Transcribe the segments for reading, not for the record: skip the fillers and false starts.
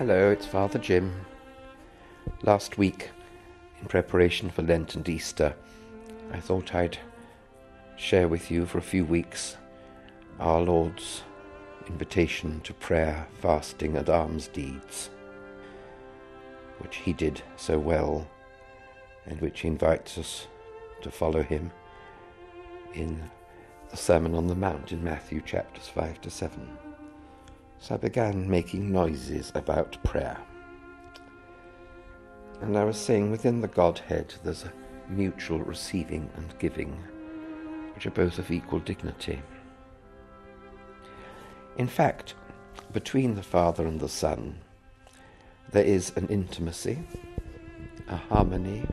Hello, it's Father Jim. Last week, in preparation for Lent and Easter, I thought I'd share with you for a few weeks our Lord's invitation to prayer, fasting and alms deeds, which he did so well and which he invites us to follow him in the Sermon on the Mount in Matthew chapters 5 to 7. So I began making noises about prayer. And I was saying within the Godhead there's a mutual receiving and giving, which are both of equal dignity. In fact, between the Father and the Son, there is an intimacy, a harmony,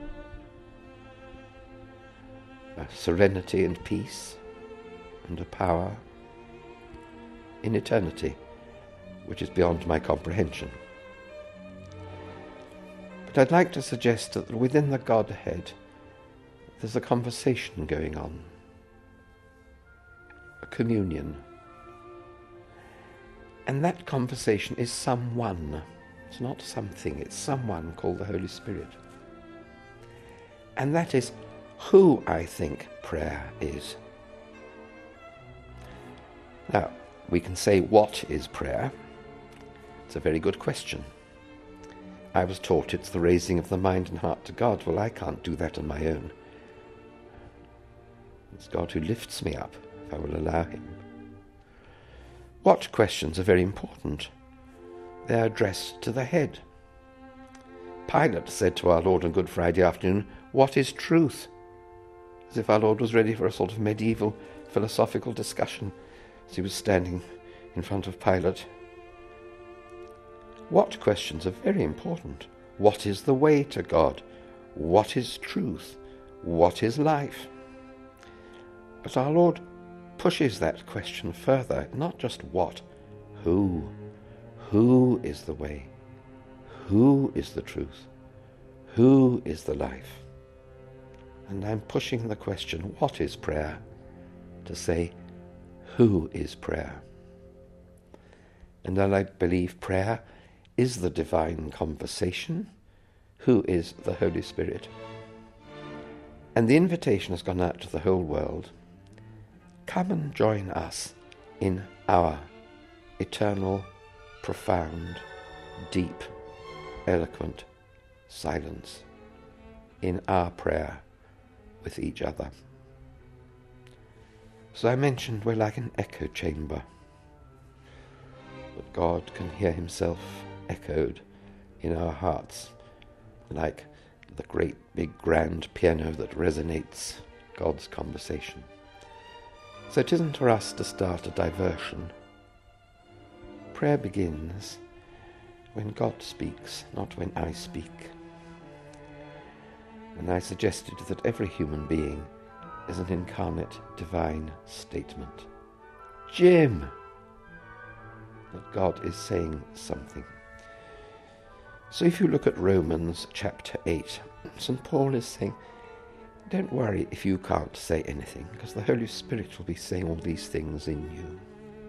a serenity and peace, and a power in eternity, which is beyond my comprehension. But I'd like to suggest that within the Godhead there's a conversation going on, a communion. And that conversation is someone. It's not something, it's someone called the Holy Spirit. And that is who I think prayer is. Now, we can say, what is prayer? It's a very good question. I was taught it's the raising of the mind and heart to God. Well, I can't do that on my own. It's God who lifts me up, if I will allow him. What questions are very important? They are addressed to the head. Pilate said to our Lord on Good Friday afternoon, "What is truth?" As if our Lord was ready for a sort of medieval philosophical discussion as he was standing in front of Pilate. What questions are very important? What is the way to God? What is truth? What is life? But our Lord pushes that question further, not just what, who. Who is the way? Who is the truth? Who is the life? And I'm pushing the question, what is prayer? To say, who is prayer? And then I believe prayer is the divine conversation. Who is the Holy Spirit? And the invitation has gone out to the whole world. Come and join us in our eternal, profound, deep, eloquent silence, in our prayer with each other. So I mentioned we're like an echo chamber, but God can hear himself echoed in our hearts, like the great big grand piano that resonates God's conversation. So it isn't for us to start a diversion. Prayer begins when God speaks, not when I speak. And I suggested that every human being is an incarnate divine statement. Jim! That God is saying something. So if you look at Romans chapter 8, St. Paul is saying, don't worry if you can't say anything, because the Holy Spirit will be saying all these things in you.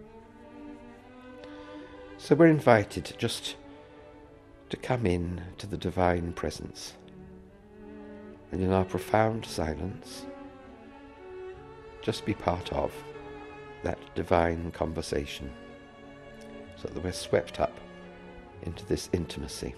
So we're invited just to come in to the divine presence, and in our profound silence, just be part of that divine conversation, so that we're swept up into this intimacy.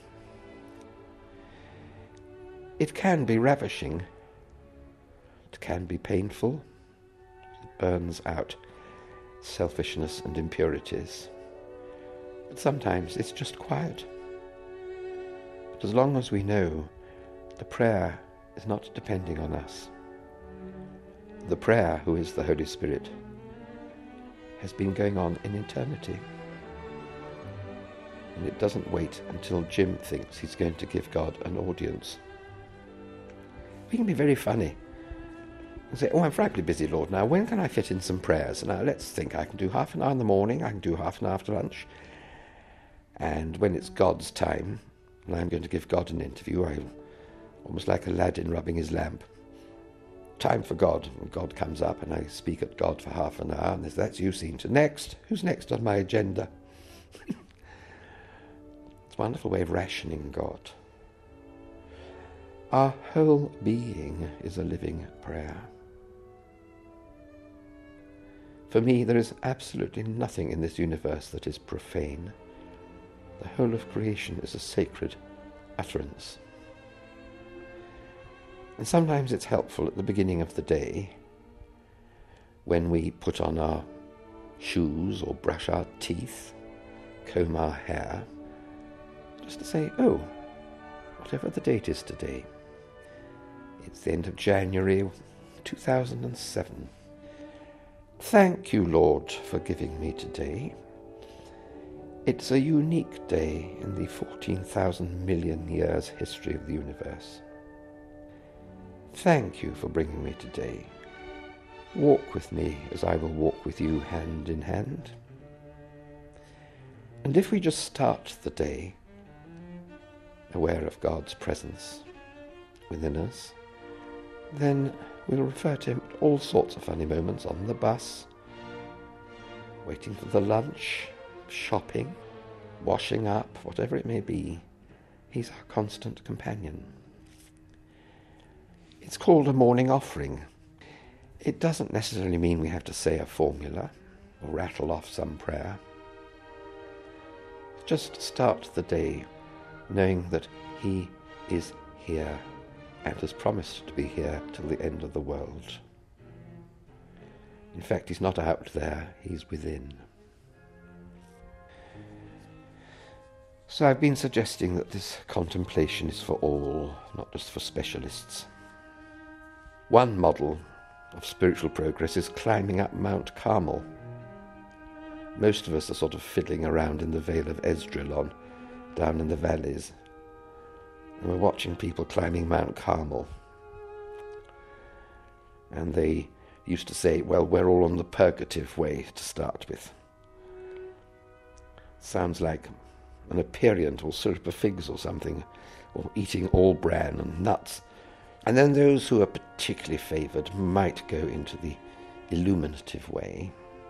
It can be ravishing, it can be painful, it burns out selfishness and impurities, but sometimes it's just quiet. But as long as we know the prayer is not depending on us, the prayer, who is the Holy Spirit, has been going on in eternity. And it doesn't wait until Jim thinks he's going to give God an audience. We can be very funny and say, I'm frightfully busy, Lord, now when can I fit in some prayers? Now let's think, I can do half an hour in the morning, I can do half an hour after lunch. And when it's God's time, and I'm going to give God an interview, I'll, almost like Aladdin rubbing his lamp, time for God. And God comes up and I speak at God for half an hour, and that's you seen to. Next, who's next on my agenda? It's a wonderful way of rationing God. Our whole being is a living prayer. For me, there is absolutely nothing in this universe that is profane. The whole of creation is a sacred utterance. And sometimes it's helpful at the beginning of the day, when we put on our shoes or brush our teeth, comb our hair, just to say, oh, whatever the date is today, it's the end of January 2007. Thank you, Lord, for giving me today. It's a unique day in the 14,000 million years history of the universe. Thank you for bringing me today. Walk with me as I will walk with you hand in hand. And if we just start the day aware of God's presence within us, then we'll refer to him at all sorts of funny moments on the bus, waiting for the lunch, shopping, washing up, whatever it may be. He's our constant companion. It's called a morning offering. It doesn't necessarily mean we have to say a formula or rattle off some prayer. Just start the day knowing that he is here and has promised to be here till the end of the world. In fact, he's not out there, he's within. So I've been suggesting that this contemplation is for all, not just for specialists. One model of spiritual progress is climbing up Mount Carmel. Most of us are sort of fiddling around in the Vale of Esdraelon, down in the valleys, and we're watching people climbing Mount Carmel. And they used to say, well, we're all on the purgative way to start with. Sounds like an aperient or syrup of figs or something, or eating all bran and nuts. And then those who are particularly favoured might go into the illuminative way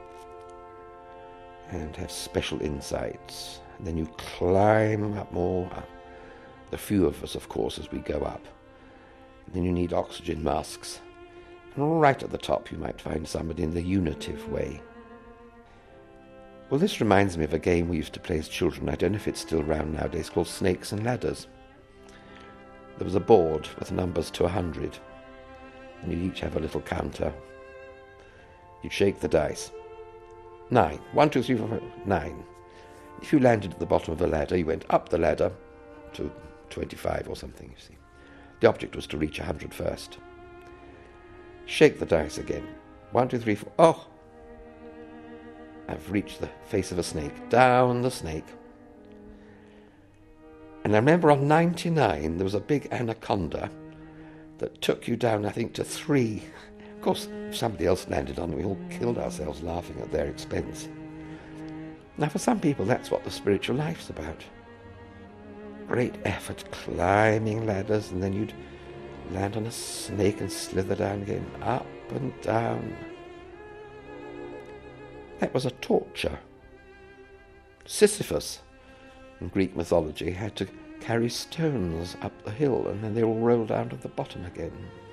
and have special insights. And then you climb up more. The few of us, of course, as we go up. And then you need oxygen masks. And right at the top you might find somebody in the unitive way. Well, this reminds me of a game we used to play as children. I don't know if it's still around nowadays, called Snakes and Ladders. There was a board with numbers to 100, and you'd each have a little counter. You'd shake the dice. 9. 1, 2, 3, 4, 5, 9. If you landed at the bottom of a ladder, you went up the ladder to 25 or something, you see. The object was to reach 100 first. Shake the dice again. 1, 2, 3, 4. Oh! I've reached the face of a snake. Down the snake. And I remember on 99 there was a big anaconda that took you down, I think, to 3. Of course, if somebody else landed on it, we all killed ourselves laughing at their expense. Now, for some people, that's what the spiritual life's about. Great effort climbing ladders, and then you'd land on a snake and slither down again, up and down. That was a torture. Sisyphus, in Greek mythology, had to carry stones up the hill, and then they all rolled down to the bottom again.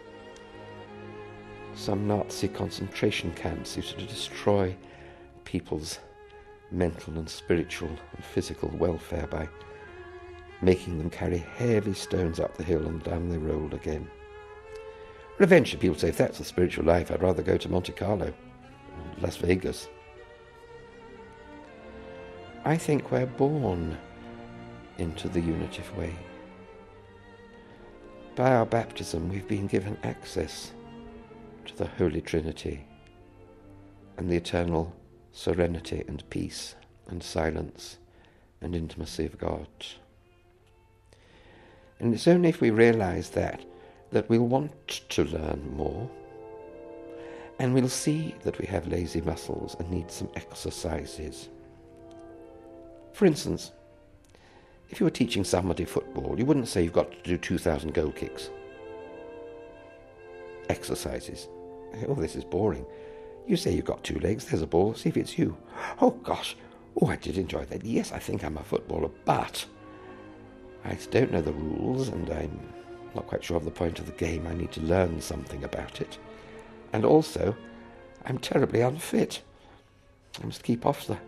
Some Nazi concentration camps used to destroy people's mental and spiritual and physical welfare by making them carry heavy stones up the hill, and down they rolled again. But eventually people say, if that's the spiritual life, I'd rather go to Monte Carlo, Las Vegas. I think we're born into the unitive way. By our baptism, we've been given access to the Holy Trinity and the eternal serenity and peace and silence and intimacy of God. And it's only if we realize that we'll want to learn more, and we'll see that we have lazy muscles and need some exercises. For instance, if you were teaching somebody football, you wouldn't say you've got to do 2,000 goal kicks. Exercises. Oh, this is boring. You say you've got 2 legs, there's a ball, see if it's you. Oh, gosh. Oh, I did enjoy that. Yes, I think I'm a footballer, but I don't know the rules, and I'm not quite sure of the point of the game. I need to learn something about it. And also, I'm terribly unfit. I must keep off the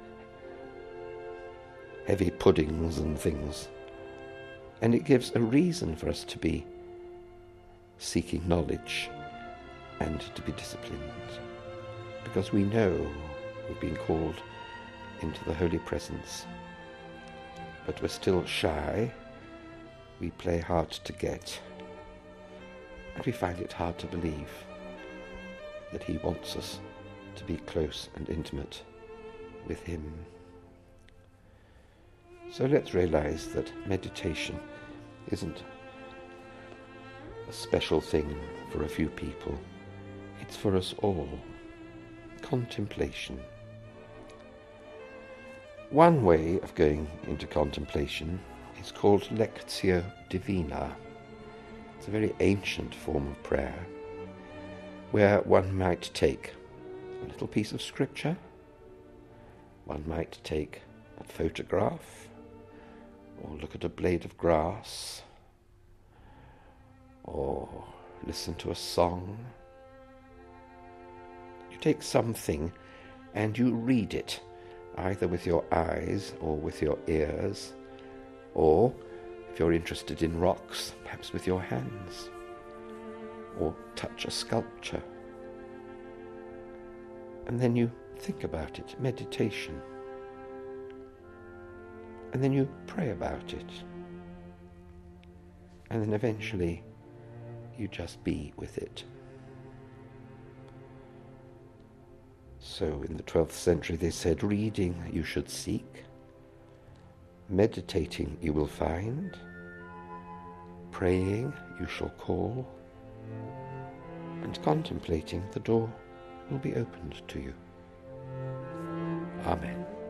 heavy puddings and things. And it gives a reason for us to be seeking knowledge and to be disciplined, because we know we've been called into the holy presence, but we're still shy. We play hard to get, and we find it hard to believe that he wants us to be close and intimate with him. So let's realize that meditation isn't a special thing for a few people. It's for us all. Contemplation. One way of going into contemplation is called Lectio Divina. It's a very ancient form of prayer where one might take a little piece of scripture, one might take a photograph, or look at a blade of grass, or listen to a song. You take something and you read it, either with your eyes or with your ears, or, if you're interested in rocks, perhaps with your hands, or touch a sculpture. And then you think about it, meditation. And then you pray about it. And then eventually you just be with it. So in the 12th century they said, reading you should seek, meditating you will find, praying you shall call, and contemplating the door will be opened to you. Amen.